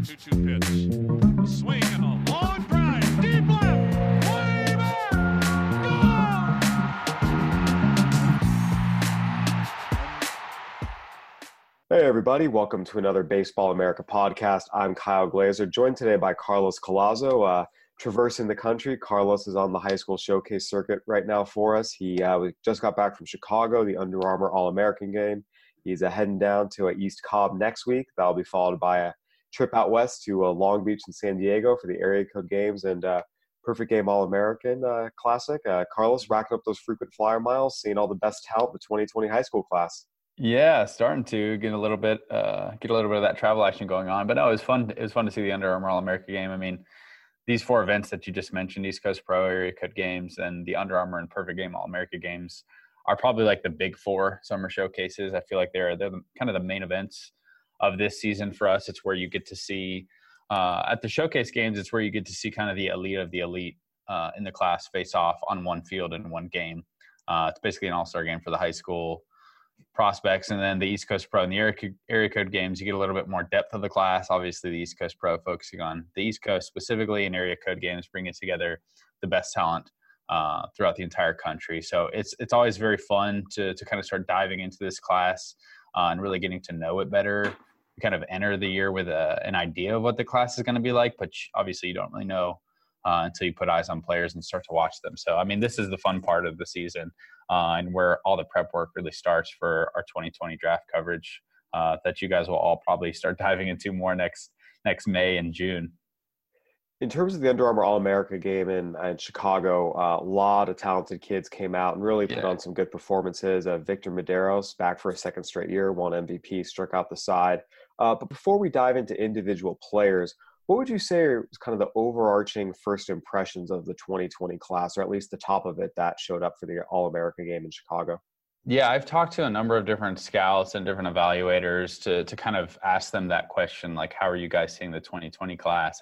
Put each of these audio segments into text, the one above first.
2-2 pitch. A swing and a long drive. Deep left. Way back. Gone. Hey everybody, welcome to another Baseball America podcast. I'm Kyle Glazer, joined today by Carlos Collazo. Traversing the country, Carlos is on the high school showcase circuit right now for us. He just got back from Chicago, the Under Armour All-American game. He's heading down to East Cobb next week. That'll be followed by a trip out west to Long Beach and San Diego for the area code games and Perfect Game All-American Classic. Carlos, racking up those frequent flyer miles, seeing all the best talent in the 2020 high school class. Yeah, starting to get a little bit of that travel action going on. But no, it was fun. It was fun to see the Under Armour All-America game. I mean, these four events that you just mentioned, East Coast Pro, Area Code Games, and the Under Armour and Perfect Game All-America games, are probably like the big four summer showcases. I feel like they're kind of the main events of this season for us. It's where you get to see at the showcase games. It's where you get to see kind of the elite of the elite in the class face off on one field in one game. It's basically an all-star game for the high school prospects. And then the East Coast Pro and the area code games, you get a little bit more depth of the class. Obviously, the East Coast Pro focusing on the East Coast specifically, and area code games bringing together the best talent throughout the entire country. So it's always very fun to kind of start diving into this class and really getting to know it better. You kind of enter the year with an idea of what the class is going to be like, but obviously you don't really know until you put eyes on players and start to watch them. So, I mean, this is the fun part of the season and where all the prep work really starts for our 2020 draft coverage that you guys will all probably start diving into more next May and June. In terms of the Under Armour All-America game in Chicago, a lot of talented kids came out and really put on some good performances. Victor Medeiros, back for a second straight year, won MVP, struck out the side. But before we dive into individual players, what would you say are kind of the overarching first impressions of the 2020 class, or at least the top of it that showed up for the All-America game in Chicago? Yeah, I've talked to a number of different scouts and different evaluators to kind of ask them that question, like, how are you guys seeing the 2020 class?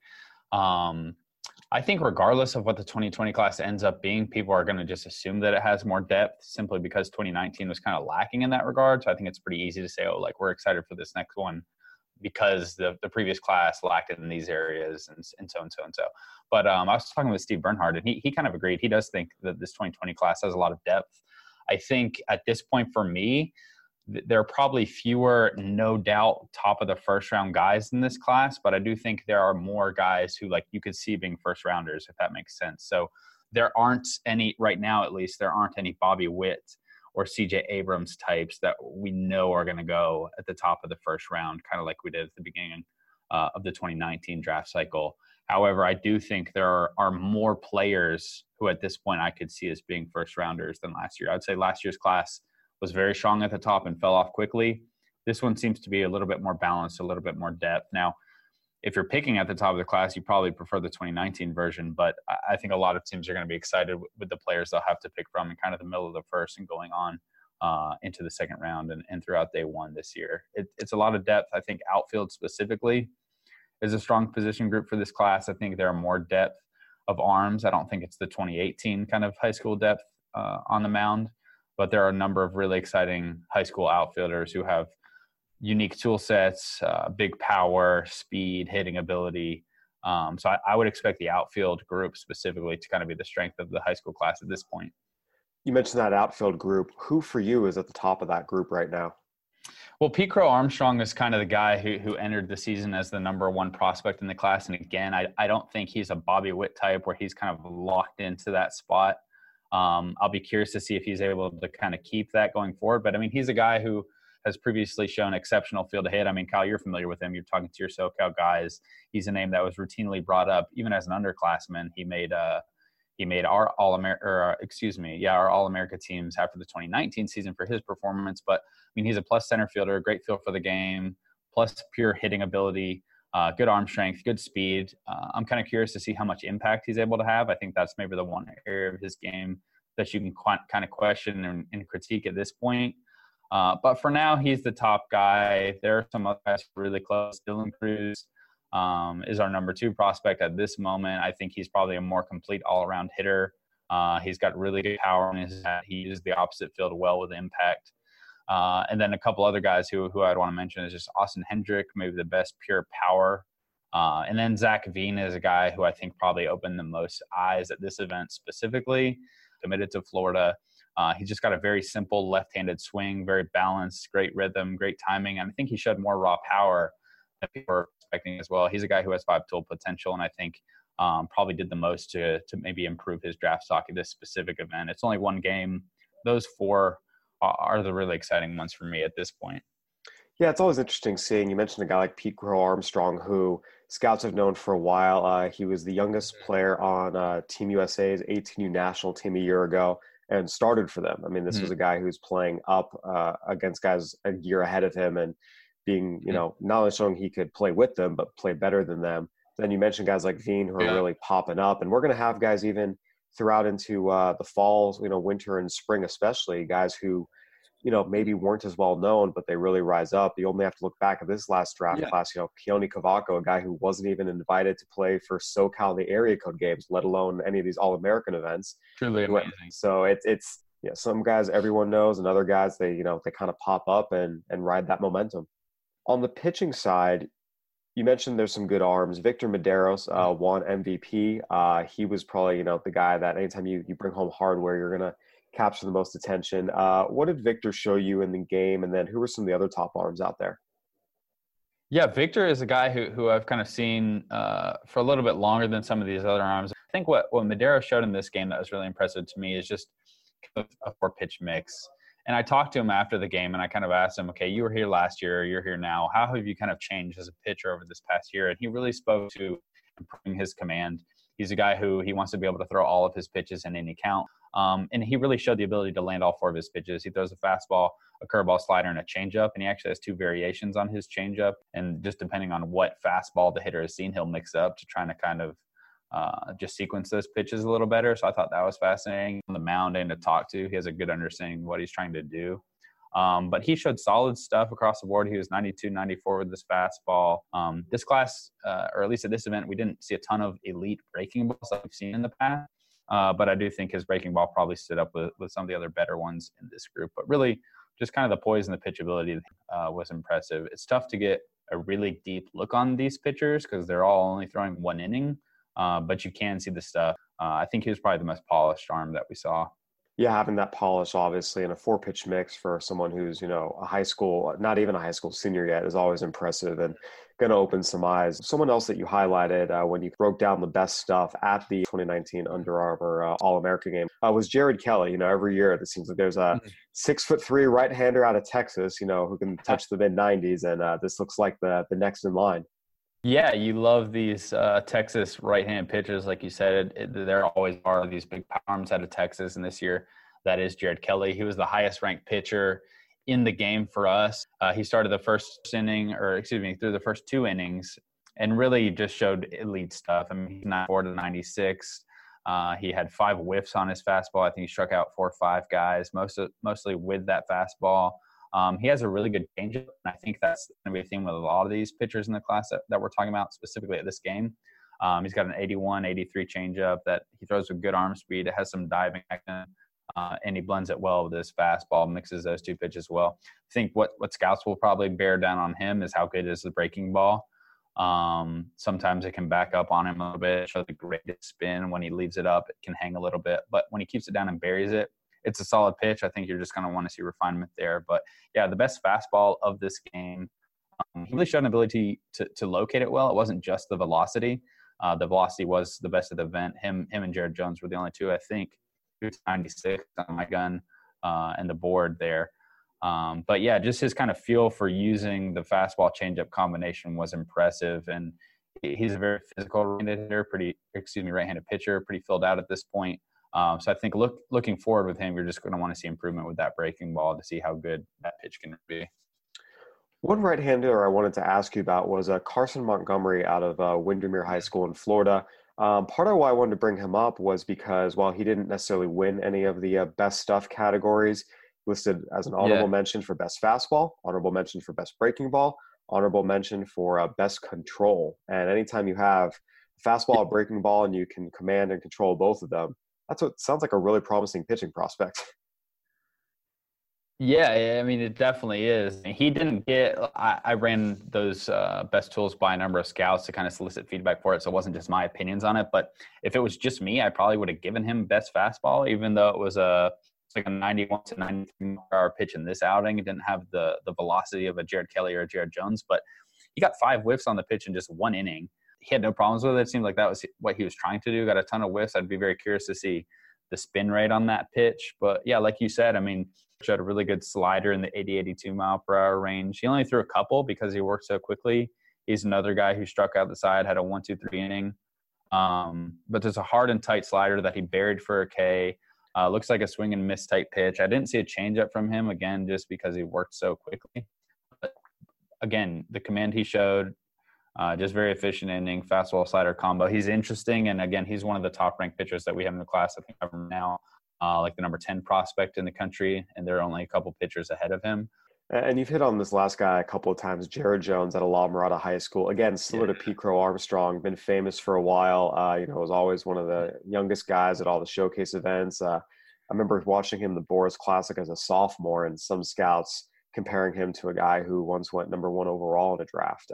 I think regardless of what the 2020 class ends up being, people are going to just assume that it has more depth simply because 2019 was kind of lacking in that regard. So I think it's pretty easy to say, oh, like, we're excited for this next one because the previous class lacked in these areas and so and so and so. But I was talking with Steve Bernhard, and he kind of agreed. He does think that this 2020 class has a lot of depth. I think at this point for me, there are probably fewer, no doubt, top of the first round guys in this class, but I do think there are more guys who, like, you could see being first rounders, if that makes sense. So there aren't any, right now at least, there aren't any Bobby Witt or CJ Abrams types that we know are going to go at the top of the first round, kind of like we did at the beginning of the 2019 draft cycle. However, I do think there are more players who at this point I could see as being first rounders than last year. I'd say last year's class was very strong at the top and fell off quickly. This one seems to be a little bit more balanced, a little bit more depth. Now, if you're picking at the top of the class, you probably prefer the 2019 version, but I think a lot of teams are going to be excited with the players they'll have to pick from in kind of the middle of the first and going on into the second round and throughout day one this year. It's a lot of depth. I think outfield specifically is a strong position group for this class. I think there are more depth of arms. I don't think it's the 2018 kind of high school depth on the mound, but there are a number of really exciting high school outfielders who have unique tool sets, big power, speed, hitting ability. So I would expect the outfield group specifically to kind of be the strength of the high school class at this point. You mentioned that outfield group. Who for you is at the top of that group right now? Well, Pete Crow Armstrong is kind of the guy who entered the season as the number one prospect in the class. And again, I don't think he's a Bobby Witt type where he's kind of locked into that spot. I'll be curious to see if he's able to kind of keep that going forward. But, I mean, he's a guy who has previously shown exceptional field to hit. I mean, Kyle, you're familiar with him. You're talking to your SoCal guys. He's a name that was routinely brought up, even as an underclassman. He made our All-America teams after the 2019 season for his performance. But, I mean, he's a plus center fielder, great feel for the game, plus pure hitting ability, good arm strength, good speed. I'm kind of curious to see how much impact he's able to have. I think that's maybe the one area of his game that you can kind of question and critique at this point. But for now, he's the top guy. There are some other guys really close. Dylan Cruz is our number 2 prospect at this moment. I think he's probably a more complete all-around hitter. He's got really good power in his hat. He uses the opposite field well with impact. And then a couple other guys who I'd want to mention is just Austin Hendrick, maybe the best pure power And then Zach Veen is a guy who I think probably opened the most eyes at this event specifically, committed to Florida. He's just got a very simple left-handed swing, very balanced, great rhythm, great timing. And I think he showed more raw power than people were expecting as well. He's a guy who has 5-tool potential, and I think probably did the most to maybe improve his draft stock at this specific event. It's only one game. Those 4 are the really exciting ones for me at this point. Yeah, it's always interesting seeing. You mentioned a guy like Pete Crow Armstrong, who scouts have known for a while. He was the youngest player on Team USA's 18U national team a year ago and started for them. I mean, this was a guy who's playing up against guys a year ahead of him and being, not only showing he could play with them, but play better than them. Then you mentioned guys like Veen who are really popping up. And we're going to have guys even throughout into the fall, winter and spring especially, guys who – maybe weren't as well known, but they really rise up. You only have to look back at this last draft class, Keone Cavaco, a guy who wasn't even invited to play for SoCal in the area code games, let alone any of these All-American events. Truly amazing. So it's some guys everyone knows, and other guys, they kind of pop up and ride that momentum. On the pitching side, you mentioned there's some good arms. Victor Medeiros won MVP. He was probably, the guy that anytime you bring home hardware, you're going to capture the most attention. What did Victor show you in the game? And then who were some of the other top arms out there? Yeah, Victor is a guy who I've kind of seen for a little bit longer than some of these other arms. I think what Medeiros showed in this game that was really impressive to me is just a 4-pitch mix. And I talked to him after the game, and I kind of asked him, okay, you were here last year, you're here now. How have you kind of changed as a pitcher over this past year? And he really spoke to improving his command. He's a guy who he wants to be able to throw all of his pitches in any count. And he really showed the ability to land all 4 of his pitches. He throws a fastball, a curveball, slider, and a changeup. And he actually has 2 variations on his changeup. And just depending on what fastball the hitter has seen, he'll mix up to try to kind of just sequence those pitches a little better. So I thought that was fascinating. On the mound and to talk to, he has a good understanding of what he's trying to do. But he showed solid stuff across the board. He was 92, 94 with this fastball. This class, or at least at this event, we didn't see a ton of elite breaking balls like we've seen in the past. But I do think his breaking ball probably stood up with some of the other better ones in this group. But really, just kind of the poise and the pitchability was impressive. It's tough to get a really deep look on these pitchers because they're all only throwing 1 inning. But you can see the stuff. I think he was probably the most polished arm that we saw. Yeah, having that polish, obviously, in a 4-pitch mix for someone who's, a high school, not even a high school senior yet, is always impressive and going to open some eyes. Someone else that you highlighted when you broke down the best stuff at the 2019 Under Armour All-America game was Jared Kelly. Every year it seems like there's a 6'3" right-hander out of Texas, who can touch the mid-90s, and this looks like the next in line. Yeah, you love these Texas right-hand pitchers, like you said. There always are these big power arms out of Texas, and this year that is Jared Kelly. He was the highest-ranked pitcher in the game for us. He started the first inning, through the first 2 innings, and really just showed elite stuff. I mean, he's 94 to 96. He had 5 whiffs on his fastball. I think he struck out 4 or 5 guys, mostly with that fastball. He has a really good changeup, and I think that's going to be a theme with a lot of these pitchers in the class that we're talking about specifically at this game. He's got an 81, 83 changeup that he throws with good arm speed. It has some diving action, and he blends it well with his fastball, mixes those 2 pitches well. I think what scouts will probably bear down on him is how good is the breaking ball. Sometimes it can back up on him a little bit, show the greatest spin. When he leaves it up, it can hang a little bit. But when he keeps it down and buries it, it's a solid pitch. I think you're just going to want to see refinement there. But, yeah, the best fastball of this game, he really showed an ability to locate it well. It wasn't just the velocity. The velocity was the best of the event. Him and Jared Jones were the only 2, I think. He was 96 on my gun and the board there. But, yeah, just his kind of feel for using the fastball changeup combination was impressive. And he's a very physical right-handed hitter, right-handed pitcher, pretty filled out at this point. So I think looking forward with him, you're just going to want to see improvement with that breaking ball to see how good that pitch can be. One right-hander I wanted to ask you about was Carson Montgomery out of Windermere High School in Florida. Part of why I wanted to bring him up was because while he didn't necessarily win any of the best stuff categories, listed as an honorable mention for best fastball, honorable mention for best breaking ball, honorable mention for best control. And anytime you have a fastball, a breaking ball, and you can command and control both of them, that's what sounds like a really promising pitching prospect. Yeah, I mean, it definitely is. He didn't get, I ran those best tools by a number of scouts to kind of solicit feedback for it. So it wasn't just my opinions on it. But if it was just me, I probably would have given him best fastball, even though it's like a 91 to 93 hour pitch in this outing. It didn't have the velocity of a Jared Kelly or a Jared Jones, but he got 5 whiffs on the pitch in just 1 inning. He had no problems with it. It seemed like that was what he was trying to do. Got a ton of whiffs. I'd be very curious to see the spin rate on that pitch. But yeah, like you said, I mean, he had a really good slider in the 80-82 mile per hour range. He only threw a couple because he worked so quickly. He's another guy who struck out the side, had a 1-2-3 inning. But there's a hard and tight slider that he buried for a K. Looks like a swing and miss type pitch. I didn't see a changeup from him, again, just because he worked so quickly. But again, the command he showed, just very efficient inning, fastball slider combo. He's interesting, and again, he's one of the top ranked pitchers that we have in the class. I think I'm now like the number 10 prospect in the country, and there are only a couple pitchers ahead of him. And you've hit on this last guy a couple of times, Jared Jones at La Mirada High School. Again, similar to Pete Crow Armstrong, been famous for a while. Was always one of the youngest guys at all the showcase events. I remember watching him the Boris Classic as a sophomore, and some scouts comparing him to a guy who once went number 1 overall in a draft.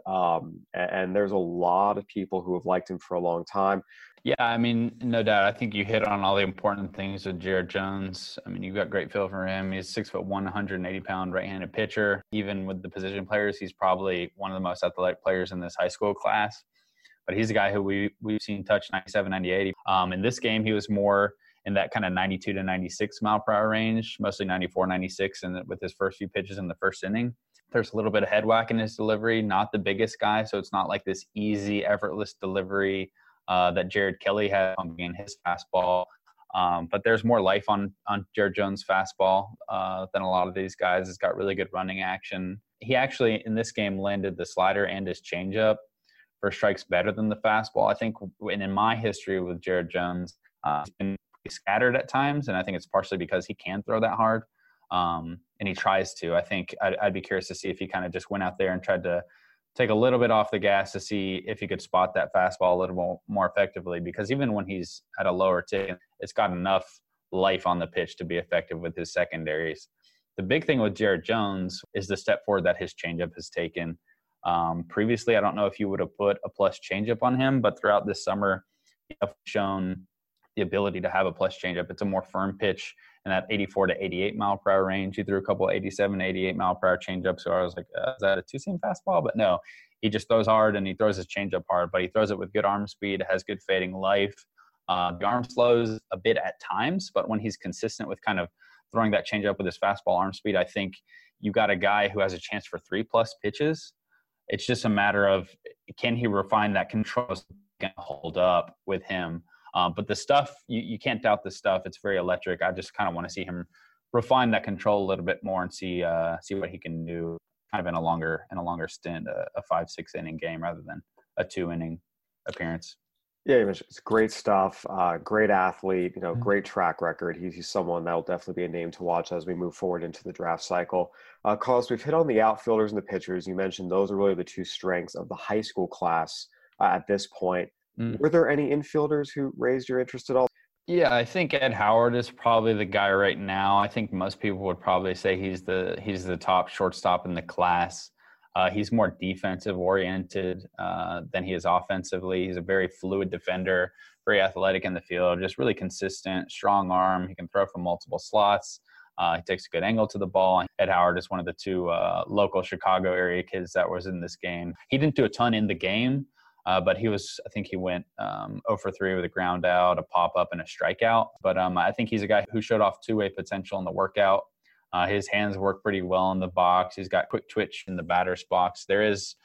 And there's a lot of people who have liked him for a long time. Yeah, I mean, no doubt. I think you hit on all the important things with Jared Jones. I mean, you've got great feel for him. He's 6'1", 180-pound right-handed pitcher. Even with the position players, he's probably one of the most athletic players in this high school class. But he's a guy who we've seen touch 97, 98. In this game, he was more in that kind of 92 to 96 mile per hour range, mostly 94, 96, and with his first few pitches in the first inning. There's a little bit of head whack in his delivery, not the biggest guy, so it's not like this easy, effortless delivery that Jared Kelly had on being his fastball. But there's more life on Jared Jones' fastball than a lot of these guys. It's got really good running action. He actually, in this game, landed the slider and his changeup for strikes better than the fastball. I think, and in my history with Jared Jones, he's been scattered at times, and I think it's partially because he can throw that hard, and he tries to. I think I'd be curious to see if he kind of just went out there and tried to take a little bit off the gas to see if he could spot that fastball a little more effectively, because even when he's at a lower tick, it's got enough life on the pitch to be effective with his secondaries. The big thing with Jared Jones is the step forward that his changeup has taken. Previously, I don't know if you would have put a plus changeup on him, but throughout this summer, he has shown the ability to have a plus changeup. It's a more firm pitch in that 84 to 88 mile per hour range. He threw a couple 87, 88 mile per hour changeups. So I was like, is that a 2-seam fastball? But no, he just throws hard, and he throws his changeup hard, but he throws it with good arm speed, has good fading life. The arm slows a bit at times, but when he's consistent with kind of throwing that changeup with his fastball arm speed, I think you got a guy who has a chance for 3+ pitches. It's just a matter of, can he refine that control so he can hold up with him? But the stuff, you can't doubt the stuff. It's very electric. I just kind of want to see him refine that control a little bit more and see what he can do kind of in a longer stint, a 5-6 inning game rather than a 2-inning appearance. Yeah, it's great stuff. Great athlete, great track record. He's someone that will definitely be a name to watch as we move forward into the draft cycle. Carlos, we've hit on the outfielders and the pitchers. You mentioned those are really the 2 strengths of the high school class at this point. Were there any infielders who raised your interest at all? Yeah, I think Ed Howard is probably the guy right now. I think most people would probably say he's the top shortstop in the class. He's more defensive oriented than he is offensively. He's a very fluid defender, very athletic in the field, just really consistent, strong arm. He can throw from multiple slots. He takes a good angle to the ball. Ed Howard is one of the 2 local Chicago area kids that was in this game. He didn't do a ton in the game. But I think he went 0 for 3 with a ground out, a pop-up, and a strikeout. But I think he's a guy who showed off two-way potential in the workout. His hands work pretty well in the box. He's got quick twitch in the batter's box. There is,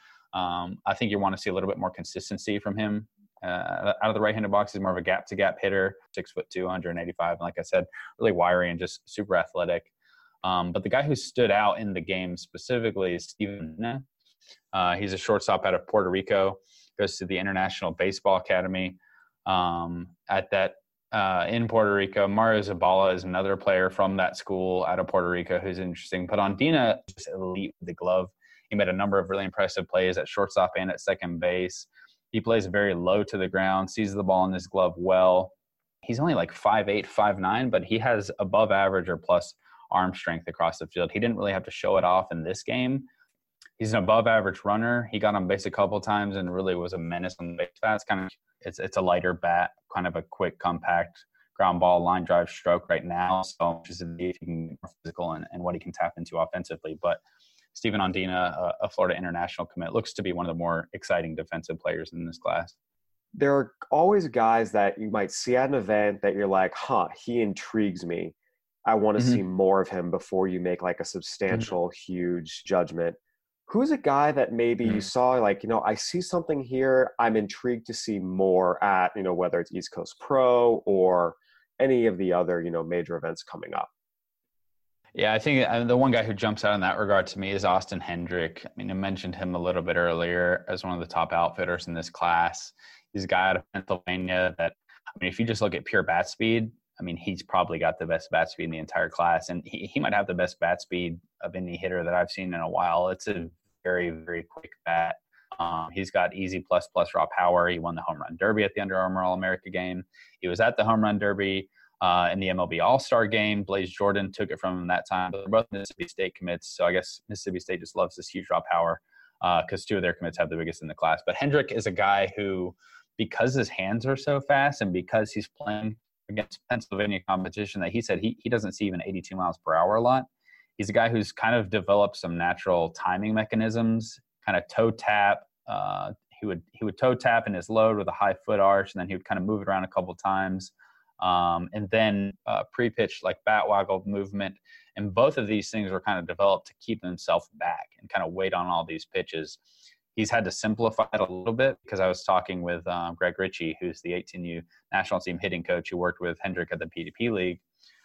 I think you want to see a little bit more consistency from him. Out of the right-handed box, he's more of a gap-to-gap hitter, 6'2", 185. And like I said, really wiry and just super athletic. But the guy who stood out in the game specifically is Steven Medina. He's a shortstop out of Puerto Rico. Goes to the International Baseball Academy in Puerto Rico. Mario Zabala is another player from that school out of Puerto Rico who's interesting. But Ondina is just elite with the glove. He made a number of really impressive plays at shortstop and at second base. He plays very low to the ground, sees the ball in his glove well. He's only like 5'8", 5'9", but he has above average or plus arm strength across the field. He didn't really have to show it off in this game. He's an above average runner. He got on base a couple of times and really was a menace on the base paths. It's a lighter bat, kind of a quick, compact ground ball, line drive stroke right now. So just to see if he can be more physical and what he can tap into offensively. But Steven Ondina, a Florida international commit, looks to be one of the more exciting defensive players in this class. There are always guys that you might see at an event that you're like, he intrigues me. I want to see more of him before you make like a substantial, huge judgment. Who's a guy that maybe you saw like, I see something here. I'm intrigued to see more at, whether it's East Coast Pro or any of the other, major events coming up? Yeah, I think the one guy who jumps out in that regard to me is Austin Hendrick. I mean, I mentioned him a little bit earlier as one of the top outfitters in this class. He's a guy out of Pennsylvania that, if you just look at pure bat speed, he's probably got the best bat speed in the entire class. And he might have the best bat speed of any hitter that I've seen in a while. It's a very, very quick bat. He's got easy plus raw power. He won the home run derby at the Under Armour All-America game. He was at the home run derby in the MLB All-Star game. Blaze Jordan took it from him that time. But they're both Mississippi State commits, so I guess Mississippi State just loves this huge raw power because two of their commits have the biggest in the class. But Hendrick is a guy who, because his hands are so fast and because he's playing against Pennsylvania competition that he said he doesn't see even 82 miles per hour a lot. He's a guy who's kind of developed some natural timing mechanisms, kind of toe tap. He would toe tap in his load with a high foot arch, and then he would kind of move it around a couple times. And then pre-pitch like bat waggle movement. And both of these things were kind of developed to keep himself back and kind of wait on all these pitches. He's had to simplify it a little bit because I was talking with Greg Ritchie, who's the 18U national team hitting coach who worked with Hendrick at the PDP League.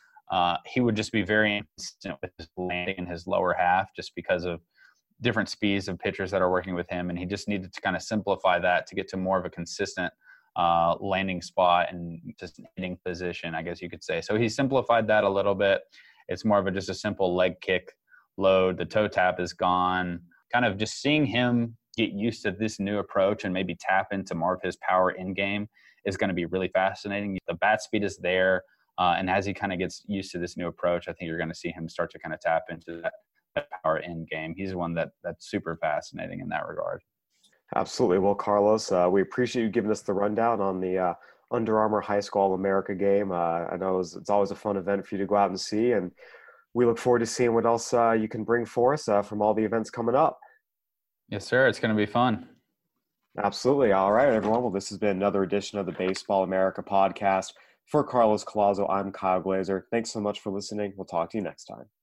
He would just be very inconsistent with his landing in his lower half just because of different speeds of pitchers that are working with him. And he just needed to kind of simplify that to get to more of a consistent landing spot and just hitting position, I guess you could say. So he simplified that a little bit. It's more of just a simple leg kick load. The toe tap is gone. Kind of just seeing him get used to this new approach and maybe tap into more of his power in game is going to be really fascinating. The bat speed is there. And as he kind of gets used to this new approach, I think you're going to see him start to kind of tap into that power in game. He's one that's super fascinating in that regard. Absolutely. Well, Carlos, we appreciate you giving us the rundown on the Under Armour High School All-America game. I know it's always a fun event for you to go out and see, and we look forward to seeing what else you can bring for us from all the events coming up. Yes, sir. It's going to be fun. Absolutely. All right, everyone. Well, this has been another edition of the Baseball America podcast. For Carlos Collazo, I'm Kyle Glazer. Thanks so much for listening. We'll talk to you next time.